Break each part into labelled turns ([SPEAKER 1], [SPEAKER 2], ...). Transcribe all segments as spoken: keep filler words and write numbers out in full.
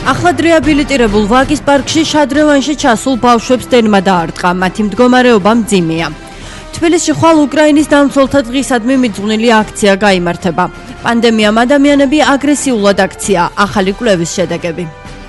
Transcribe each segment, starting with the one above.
[SPEAKER 1] ახლად რეაბილიტირებულ ვაკის პარკში შადრევანში ჩასულ ბავშვებს დენმა დაარტყა, მათი მდგომარეობა მძიმეა. თბილისში ხვალ უკრაინის დამცველთა დღისადმი მიძღვნილი აქცია გაიმართება. პანდემიამ ადამიანები აგრესიულად აქცია, ახალი კვლევის შედეგები.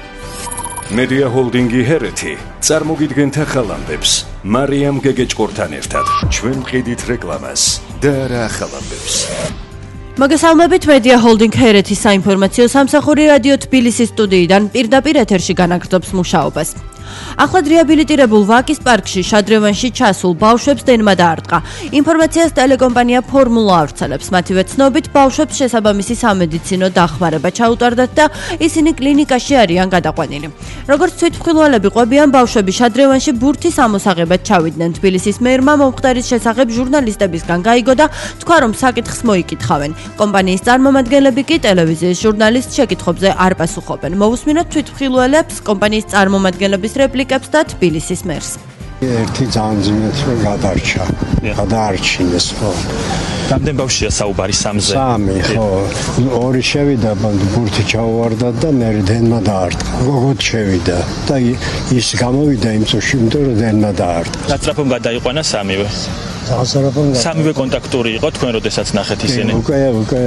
[SPEAKER 2] Media Holding-ი ჰერეთი წარმოგიდგენთ ახალ ამბებს. მარიამ გეგეჭკორთან ერთად ჩვენ ვყიდით რეკლამას და რა ახალ ამბებს.
[SPEAKER 1] მოგესალმებით Media Holding ჰერეთის საინფორმაციო სამსახური რადიო თბილისის სტუდიიდან პირდაპირ ეთერში განაგრძობს მუშაობას. ახლად რეაბილიტირებულ ვაკის პარკში შადრევანში ჩასულ ბავშვებს დენმა დაარტყა. ინფორმაციას ტელეკომპანია ფორმულა ავრცელებს. მათივე ცნობით, ბავშვებს შესაბამისი სამედიცინო დახმარება ჩაუტარდათ და ისინი კლინიკაში არიან გადაყვანილი. როგორც თვითმხილველები ყვებიან, ბავშვები შადრევანში ბურთის ამოსაღებად ჩავიდნენ. თბილისის მერმა მომხდარის შესახებ ჟურნალისტებისგან გაიგო და თქვა, რომ საკითხს მოიკითხავენ. კომპანიის წარმომადგენლები კი ტელევიზიის ჟურნალისტ შეკითხვებზე არ პასუხობენ. მოვუსმინოთ თვითმხილველებს, კომპანიის წარმომადგენლების რეპლიკებს და თბილისის მერს.
[SPEAKER 3] ერთი ძალიან ძიმეთრო გადარჩა, გადაარჩინეს, ხო.
[SPEAKER 4] რამდენი ბავშვია საუბარი სამზე?
[SPEAKER 3] სამი, ხო. ორი შევიდა, ბურთი ჩაუვარდა და მე დენმა დაარტყა. გოგოთ შევიდა და ის გამოვიდა იმ წუთში, იმიტომ რომ დენმა დაარტყა.
[SPEAKER 4] ნაცრაფომ გადაიყვანა სამივე.
[SPEAKER 3] ნაცრაფომ
[SPEAKER 4] სამივე კონტაქტური იყო თქვენ როდესაც ნახეთ ისინი?
[SPEAKER 3] უკვე, უკვე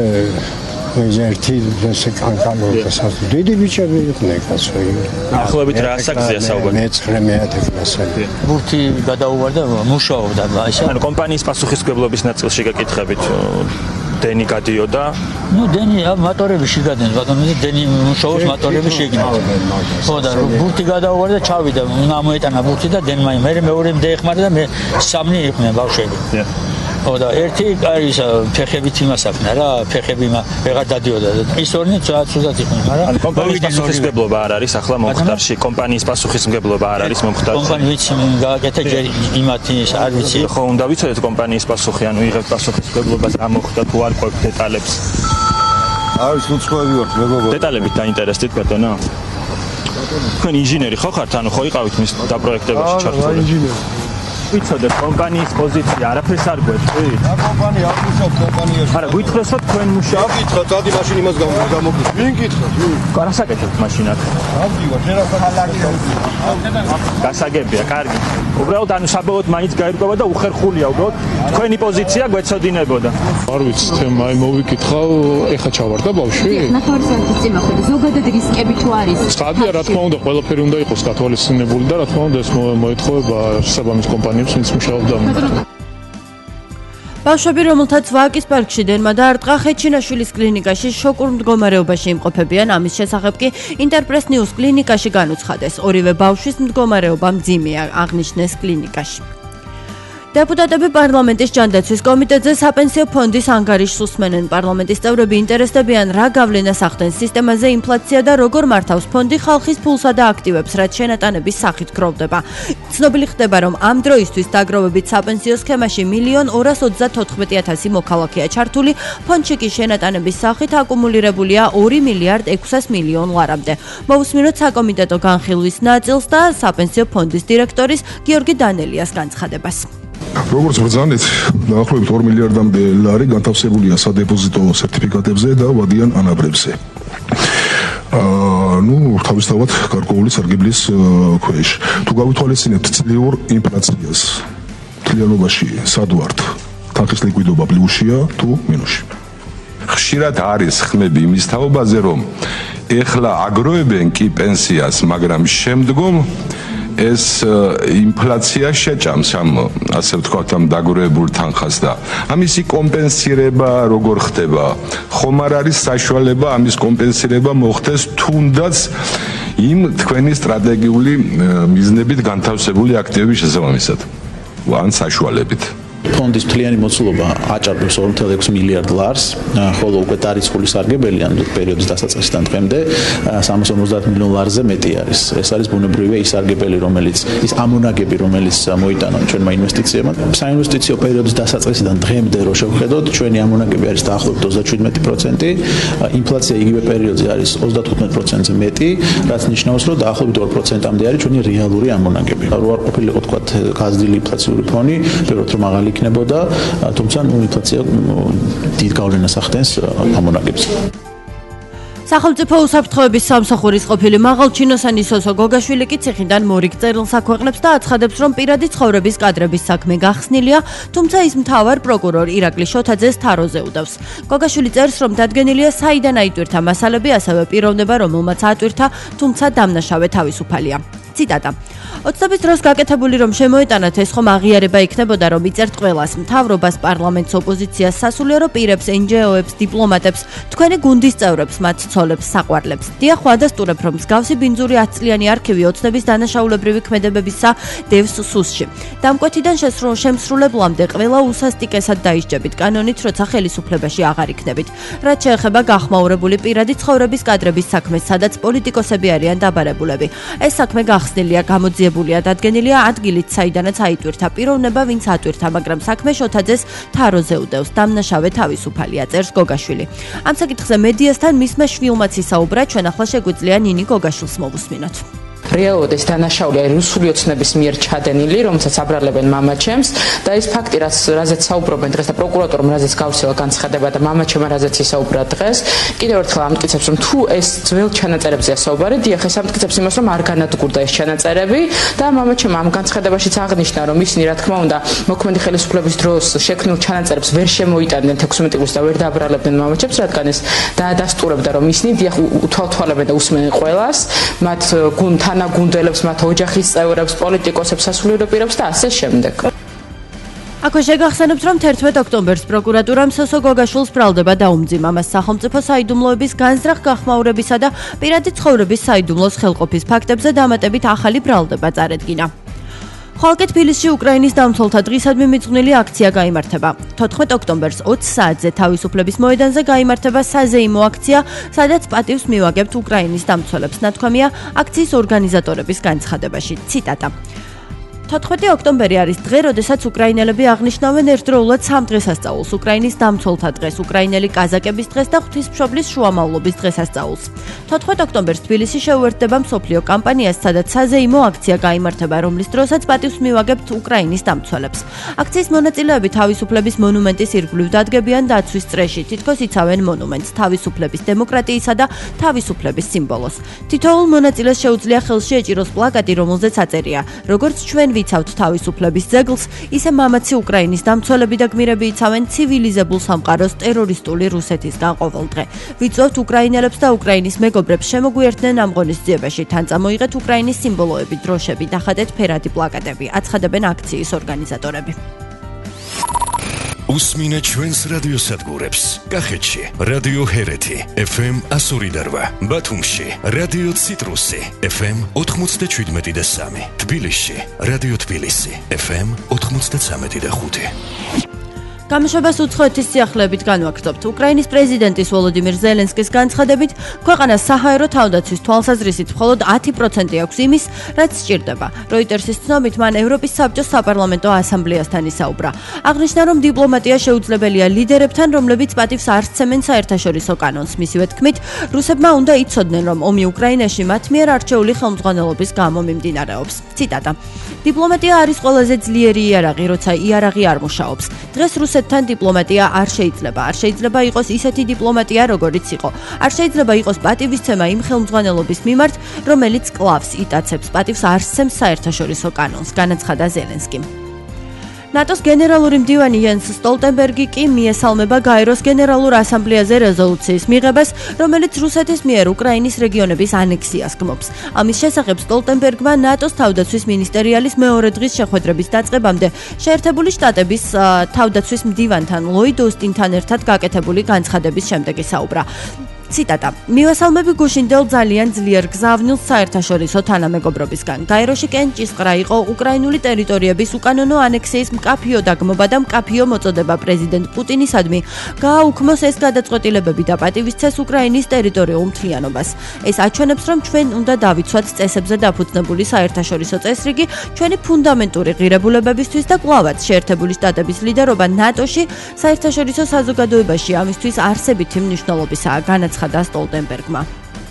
[SPEAKER 3] ერთი ესე კანკანოთასაც დიდი ბიჭები იყვნენ კაცები.
[SPEAKER 4] ახლობით რა ასაკზეა საუბარი?
[SPEAKER 3] მეცხრე მეათე კლასელი.
[SPEAKER 5] ბურთი გადაუვარდა, მუშაობდა ისე.
[SPEAKER 4] ანუ კომპანიის პასუხისმგებლობის ნაწილში გაკითხებით დენი გადიოდა?
[SPEAKER 5] ნუ დენი მატორები შეგადნენ, ბატონო, დენი მუშაობს მატორები შეგნით. ხო და ბურთი გადაუვარდა, ჩავიდა, უნდა მოეტანა ბურთი და დენმა მე მეორე მდეეხმარა და მე სამნი იყვნენ ბავშვები. ხო და ერთი არის ფეხებით იმას აქნა რა, ფეხები ვეღარ დადიოდა. ის ორნი ცუდად იყვნენ, მაგრამ
[SPEAKER 4] კომპანიის პასუხისმგებლობა არ არის ახლა მომხდარში, კომპანიის პასუხისმგებლობა არ არის მომხდარში.
[SPEAKER 5] კომპანია ვიცი გააკეთა ჯერ იმათი არ ვიცი.
[SPEAKER 4] ხო, უნდა ვიცოდეთ კომპანიის პასუხი, ანუ იღებთ პასუხისმგებლობას რა მოხდა თუ არ ყვებთ დეტალებს.
[SPEAKER 6] არის უცხოები ვართ, მეგობრო.
[SPEAKER 4] დეტალებით დაინტერესდით ბატონო? თქვენ ინჟინერი ხო ხართ, ანუ ხო იყავით მის დაპროექტებაში ჩართული?
[SPEAKER 6] აა, ინჟინერი.
[SPEAKER 4] ვიცოდეთ კომპანიის პოზიცია, არაფერს არ გვეტყვით?
[SPEAKER 6] რა კომპანია, არ მუშაობ კომპანიაში.
[SPEAKER 4] არა, გითხრეს რომ თქვენ მუშაობთ?
[SPEAKER 6] გითხრა, წადი მაშინ იმას გამოგდის. ვინ გითხრათ?
[SPEAKER 4] რა საკეთებთ მაშინად?
[SPEAKER 6] ავდივარ, შენ რა
[SPEAKER 4] გასაგებია, კარგი. უბრალოდ ანუ საბოლოოდ მაინც გაირკვევა და უხერხულია უბრალოდ თქვენი პოზიცია გვეცოდინებოდა.
[SPEAKER 7] არ ვიცი, თემა მოვიკითხავ, ეხა ჩავარდა ბავშვი?
[SPEAKER 8] ნახევარ საათის წინ მოხდა. ზოგადად რისკები თუ არის?
[SPEAKER 7] ცხადია, რა თქმა უნდა, ყველაფერი უნდა იყოს გათვალისწინებული და რა თქმა უნდა ეს მოეთხოვება შესაბამის კომპანიებს, ვინც მუშაობდა.
[SPEAKER 1] ბავშვები, რომელთაც ვაკის პარკში დენმა დაარტყა, ხეჩინაშვილის კლინიკაში შოკურ მდგომარეობაში იმყოფებიან. ამის შესახებ კი ინტერპრეს ნიუს კლინიკაში განუცხადეს. ორივე ბავშვის მდგომარეობა მძიმეა, აღნიშნეს კლინიკაში. დეპუტატები პარლამენტის ჯანდაცვის კომიტეტზე საპენსიო ფონდის ანგარიშს უსმენენ. პარლამენტის წევრები ინტერესდებიან, რა გავლენას ახდენს სისტემაზე ინფლაცია და როგორ მართავს ფონდი ხალხის ფულსა და აქტივებს, რაც შენატანების სახით გროვდება. ცნობილი ხდება, რომ ამ დროისთვის დაგროვებით საპენსიო სქემაში მილიონ ორას ოცდათოთხმეტი ათასი მოქალაქეა ჩართული, ფონდში კი შენატანების სახით აკუმულირებულია ორი მილიარდ ექვსას მილიონ ლარამდე. მოვუსმინოთ საკომიტეტო განხილვის ნაწილს და საპენსიო ფონდის დირექტორის გიორგი დანელიას განცხადებას.
[SPEAKER 9] როგორც ბრძანეთ, დაახლოებით ორი მილიარდამდე ლარი განთავსებულია სადეპოზიტო სერტიფიკატებზე და ვადიან ანაბრებზე. აა, ნუ თავისთავად გარკვეული სარგებლის ქვეშ. თუ გავითვალისწინებთ წლიურ ინფლაციას, მთლიანობაში სად ვართ? თანხის ლიკვიდობა პლუსშია თუ მინუსში?
[SPEAKER 10] ხშირად არის ხმები იმის თაობაზე, რომ ეხლა აგროვებენ კი პენსიას, მაგრამ შემდგომ ეს ინფლაცია შეჭამს ამ ასე ვთქვათ ამ დაგროვებულ თანხას და ამისი კომპენსირება როგორ ხდება? ხომ არ არის საშუალება ამის კომპენსირება მოხდეს თუნდაც იმ თქვენი სტრატეგიული მიზნებით განთავსებული აქტივების შესაბამისად? ან საშუალებით.
[SPEAKER 11] ფონდის მთლიანი მოცულობა აჭარბებს ორი მილიარდ ექვსი მილიარდ ლარს, ხოლო უკვე დარიცხული სარგებელი ან პერიოდის დასაწყისიდან დღემდე სამას ორმოცდაათ მილიონ ლარზე მეტი არის. ეს არის ბუნებრივია ის სარგებელი, რომელიც ის ამონაგები, რომელიც მოიტანა ჩვენმა ინვესტიციებმა. საინვესტიციო პერიოდის დასაწყისიდან დღემდე რო შევხედოთ, ჩვენი ამონაგები არის დაახლოებით ოცდაშვიდმეტი პროცენტი, ინფლაცია იგივე პერიოდზე არის ოცდათხუთმეტ პროცენტზე მეტი, რაც ნიშნავს, რომ დაახლოებით ორი პროცენტამდე არის ჩვენი რეალური ამონაგები. რო არ ყოფილიყო თქვა გაზრდილი ინფლაციური ფონი, პირველად რომ მაღალი იქნებოდა, თუმცა ინფლაცია დიდ გავლენას ახდენს ამონაგებს.
[SPEAKER 1] სახელმწიფო უსაფრთხოების სამსახურის ყოფილი მაღალჩინოსანი სოსო გოგაშვილი კი ციხიდან მორიგ წერილს აქვეყნებს და აცხადებს, რომ პირადი ცხოვრების კადრების საქმე გახსნილია, თუმცა ის მთავარ პროკურორ ირაკლი შოთაძეს თაროზე უდავს. გოგაშვილი წერს, რომ დადგენილია საიდან აიტვირთა მასალები, ასევე პიროვნება, რომელმაც ატვირთა, თუმცა დამნაშავე თავისუფალია. ციტატა. ოცნების დროს გაკეთებული რომ შემოეტანათ ეს ხომ აღიარება იქნებოდა რომ იწერთ ყველას მთავრობას პარლამენტს ოპოზიციას სასულიერო პირებს ენჯეოებს დიპლომატებს თქვენი გუნდის წევრებს მათ ცოლებს საყვარლებს დიახ ვადასტურებ რომ მსგავსი ბინძური ათი წლიანი არქივი ოცნების დანაშაულებრივი ქმედებებისა დევს სუსში დამკვეთიდან შემსრულებლამდე ყველა უსასტიკესად დაისჯებით კანონით როცა ხელისუფლებაში აღარ იქნებით რაც შეეხება გახმაურებული პირადი ცხოვრების კადრების საქმეს სადაც პოლიტიკოსები არიან დაბარებულები ეს საქმე გახსნილია გამოძიებულია დადგენილია ადგილით საიდანაც აიტვირთა პიროვნება ვინც ატვირთა მაგრამ საქმე შოთაძეს თაროზე უდევს დამნაშავე თავისუფალია წერს გოგაშვილი ამ საკითხზე მედიასთან მისმა შვილმაც ისაუბრა ჩვენ ახლა შეგვიძლია ნინი გოგაშვილს მოვუსმინოთ
[SPEAKER 12] რეალურად ეს დანაშაული არის რუსული ოცნების მიერ ჩადენილი, რომელსაც აბრალებენ მამაჩემს და ეს ფაქტი, რაც რაზეც საუბრობენ დღეს და პროკურატორმა რაზეც გავსევა განცხადება და მამაჩემმა რაზეც ისაუბრა დღეს, კიდევ ერთხელ ამტკიცებს, რომ თუ ეს ძველ ჩანაწერებზეა საუბარი, დიახ, ეს ამტკიცებს იმას, რომ არ განადგურდა ეს ჩანაწერები და მამაჩემმა ამ განცხადებაშიც აღნიშნა, რომ ისინი, რა თქმა უნდა, მოქმედი ხელისუფლების დროს შექმნილ ჩანაწერებს ვერ შემოიტანდნენ თექვსმეტი წლის და ვერ დააბრალებდნენ მამაჩემს, რადგან ეს დაადასტურებდა, რომ ისინი დიახ უთვალთვალებენ და უსმენენ ყველას, მათ გუნდთან გუნდელებს, მათ ოჯახის წევრებს, პოლიტიკოსებს, სასულიერო პირებს და ასე შემდეგ.
[SPEAKER 1] აქვე შეგახსენებთ, რომ თერთმეტ ოქტომბერს პროკურატურამ სოსო გოგაშვილს ბრალდება დაუმძიმა მას სახელმწიფო საიდუმლოების განზრახ გახმაურებისა და პირადი ცხოვრების საიდუმლოს ხელყოფის ფაქტებზე დამატებით ახალი ბრალდება წარედგინა. ხალხი თბილისში უკრაინის დამცველთა დღისადმი მიძღვნილი აქცია გაიმართება. თოთხმეტ ოქტომბერს ოცი საათზე თავისუფლების მოედანზე გაიმართება საზეიმო აქცია, სადაც პატივს მივაგებთ უკრაინის დამცველებს. ნათქვამია აქციის ორგანიზატორების განცხადებაში. ციტატა. თოთხმეტი ოქტომბერი არის დღე, როდესაც უკრაინელები აღნიშნავენ ერთდროულად სამ დღესასწაულს: უკრაინის დამცველთა დღეს, უკრაინელი კაზაკების დღეს და ღვთისმშობლის შუამავლობის დღესასწაულს. თოთხმეტ ოქტომბერს თბილისში შეუერთდება მსოფლიო კამპანიას, სადაც საზეიმო აქცია გაიმართება, რომლის დროსაც პატივს მივაგებთ უკრაინის დამცველებს. აქციის მონაწილეები თავისუფლების მონუმენტის ირგვლივ დადგებიან დაცვის წრეში, თითქოს იცავენ მონუმენტს, თავისუფლების, დემოკრატიისა და თავისუფლების სიმბოლოს. თითოეულ მონაწილეს შეუძლია ხელში ეჭიროს პლაკატი, რომელზეც აწერია: როგორც ჩვენ ვიცავთ თავისუფლების ძეგლს, ისე მამაცი უკრაინის დამცველები და გმირები იცავენ ცივილიზებულ სამყაროს ტერორისტული რუსეთისგან ყოველ დღე. ვიწვევთ უკრაინელებს და უკრაინის მეგობრებს შემოგვიერთდნენ ამ ღონისძიებაში, თან წამოიღეთ უკრაინის სიმბოლოები, დროშები, დახატეთ ფერადი პლაკატები, აცხადებენ აქციის ორგანიზატორები.
[SPEAKER 2] უსმინეთ ჩვენს რადიოსადგურებს. კახეთში რადიო ჰერეთი ეფ ემ ასორი და რვა, ბათუმში რადიო ციტრუსი ეფ ემ ოთხმოცდაშვიდმეტი და სამი, თბილისში რადიო თბილისი ეფ ემ ოთხმოცდაცამეტი და ხუთი.
[SPEAKER 1] გამოშვებას უცხოეთის სიახლეებით განვაგრძობთ. უკრაინის პრეზიდენტის ვოლოდიმირ ზელენსკის განცხადებით, ქვეყანას საჰაერო თავდაცვის თვალსაზრისით მხოლოდ ათი პროცენტი აქვს იმის, რაც სჭირდება. როიტერსის ცნობით, მან ევროპის საბჭოს საპარლამენტო ასამბლეასთან ისაუბრა. აღნიშნა, რომ დიპლომატია შეუძლებელია ლიდერებთან, რომლებიც პატივს არ სცემენ საერთაშორისო კანონს. მისივე თქმით, რუსებმა უნდა იცოდნენ, რომ ომი უკრაინაში მათ მიერ არჩეული ხელმძღვანელობის გამო მიმდინარეობს. ციტატა. დიპლომატია არის ყველაზე ძლიერი იარაღი, როცა იარაღი არ მუშაობს. დღეს რუსეთთან დიპლომატია არ შეიძლება. არ შეიძლება იყოს ისეთი დიპლომატია, როგორიც იყო. არ შეიძლება იყოს პატივისცემა იმ ხელმძღვანელობის მიმართ, რომელიც კლავს, იტაცებს, პატივს არ სცემს საერთაშორისო კანონს, განაცხადა ზელენსკიმ. ნატოს გენერალური მდივანი იენს სტოლტენბერგი კი მიესალმება გაეროს გენერალურ ასამბლეაზე რეზოლუციის მიღებას, რომელიც რუსეთის მიერ უკრაინის რეგიონების ანექსიას გმობს. ამის შესახებ სტოლტენბერგმა ნატოს თავდაცვის მინისტერიალის მეორე დღის შეხვედრების დაწყებამდე შეერთებული შტატების თავდაცვის მდივანთან ლოიდ ოსტინთან ერთად გაკეთებული განცხადების შემდეგ ისაუბრა. ციტატა. მივესალმები გუშინდელ ძალიან ძლიერ გზავნილს საერთაშორისო თანამეგობრობისგან. გაეროში კენჭისყრა იყო უკრაინული ტერიტორიების უკანონო ანექსიის მკაფიო დაგმობა და მკაფიო მოწოდება პრეზიდენტ პუტინისადმი გააუქმოს ეს გადაწყვეტილებები და პატივისცეს უკრაინის ტერიტორიულ მთლიანობას. ეს აჩვენებს, რომ ჩვენ უნდა დავიცვათ წესებზე დაფუძნებული საერთაშორისო წესრიგი ჩვენი ფუნდამენტური ღირებულებებისთვის და კვლავაც შეერთებული შტატების ლიდერობა ნატოში საერთაშორისო საზოგადოებაში ამისთვის არსებითი მნიშვნელობისაა განაცხადა სტოლტენბერგმა.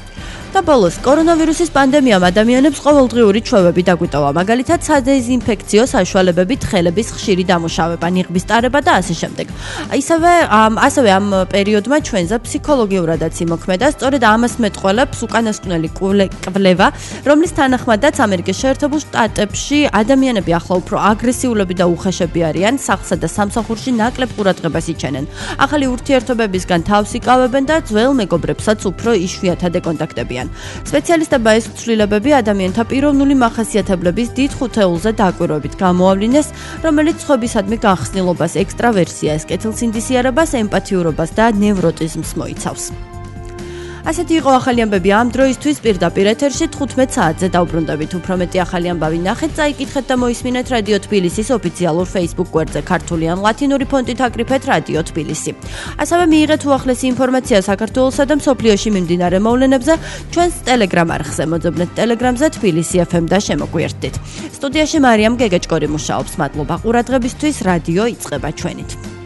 [SPEAKER 1] და ბოლოს, კორონავირუსის პანდემიამ ადამიანებს ყოველდღიური ჩვევები დაგვიტოვა, მაგალითად, სადეზინფექციო საშუალებებით ხელების ხშირი დამუშავება, ნიღბის ტარება და ასე შემდეგ. ისევე, ასევე ამ პერიოდმა ჩვენზე ფსიქოლოგიურადაც იმოქმედა, სწორედ ამას მეტყველებს უკანასკნელი კვლევა, რომლის თანახმადაც ამერიკის შეერთებულ შტატებში ადამიანები ახლა უფრო აგრესიულები და უხეშები არიან, სახლსა და სამსახურში ნაკლებ ყურადღებას იჩენენ. ახალი ურთიერთობებისგან თავს იკავებენ და ძველ მეგობრებსაც უფრო იშვიათად ეკონტაქტებიან. სპეციალისტებმა ეს ცვლილებები ადამიანთა პიროვნული მახასიათებლების დიდ ხუთეულზე დაკვირვებით გამოავლინეს, რომელიც სხვებისადმი განხსნილობას, ექსტრავერსიას, კეთილსინდისიერებას, ემპათიურობას და ნევროტიზმს მოიცავს. ასეთი იყო ახალი ამბები ამ დროისთვის პირდაპირ ეთერში თხუთმეტ საათზე დავბრუნდებით. უფრო მეტი ახალი ამბავი ნახეთ, წაიკითხეთ და მოისმინეთ რადიო თბილისის ოფიციალურ Facebook გვერდზე ქართული ან ლათინური ფონტით აკრიფეთ რადიო თბილისი. ასევე მიიღეთ უახლესი ინფორმაცია საქართველოსა და მსოფლიოში მიმდინარე მოვლენებზე ჩვენს Telegram არხზე. მოძებნეთ Telegram-ზე თბილისი ეფ ემ და შემოგვიერთდით. სტუდიაში მარიამ გეგეჭკორი მუშაობს. მადლობა ყურადღებისთვის. რადიო იწყება ჩვენით.